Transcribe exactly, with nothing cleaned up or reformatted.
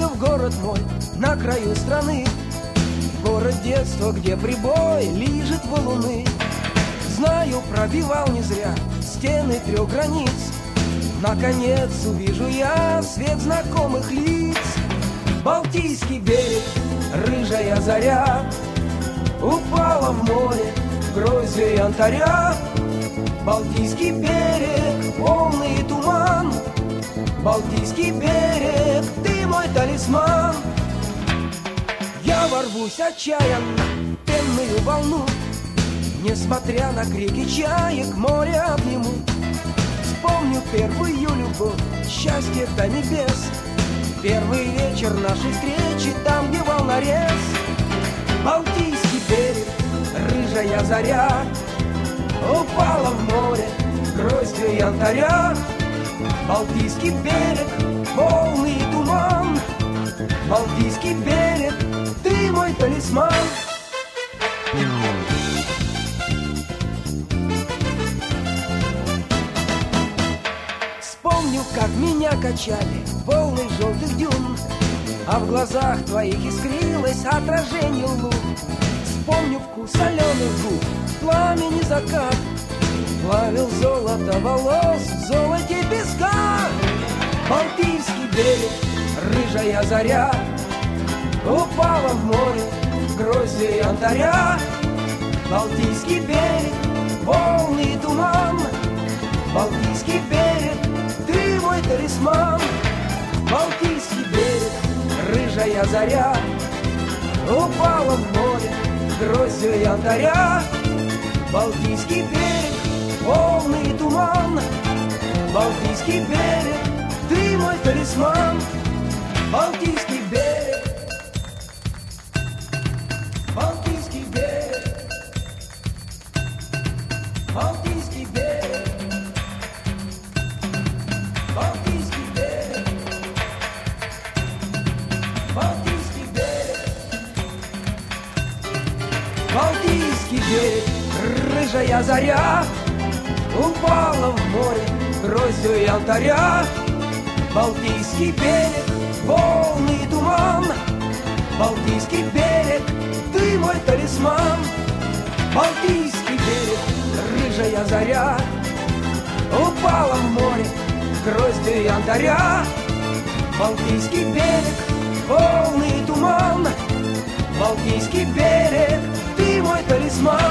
Вернулся в город мой на краю страны, город детства, где прибой лижет валуны. Знаю, пробивал не зря стены трех границ. Наконец увижу я свет знакомых лиц. Балтийский берег, рыжая заря, упала в море гроздью янтаря. Балтийский берег, полный туман. Балтийский берег, ты мой талисман. Я ворвусь отчаянно в пенную волну, несмотря на крики чаек, море обниму. Вспомню первую любовь, счастье до небес, первый вечер нашей встречи там, где волнорез. Балтийский берег, рыжая заря, упала в море гроздью янтаря. Балтийский берег, полный туман. Балтийский берег, ты мой талисман. Вспомню, как меня качали волны желтых дюн, а в глазах твоих искрилось отражение лун. Вспомню вкус соленых губ, пламени закат, плавил золото волос в золоте песка. Балтийский берег, рыжая заря, упала в море гроздью янтаря. Балтийский берег, полный туман. Балтийский берег, ты мой талисман. Балтийский берег, рыжая заря, упала в море гроздью янтаря. Балтийский берег, полный туман. Балтийский берег, ты мой талисман. Балтийский берег, Балтийский берег, Балтийский берег, Балтийский берег, Балтийский берег, Балтийский берег, рыжая заря, упала в море гроздью янтаря. Балтийский берег, полный туман. Балтийский берег, ты мой талисман. Балтийский берег, рыжая заря, упала в море гроздью янтаря. Балтийский берег, полный туман. Балтийский берег, ты мой талисман.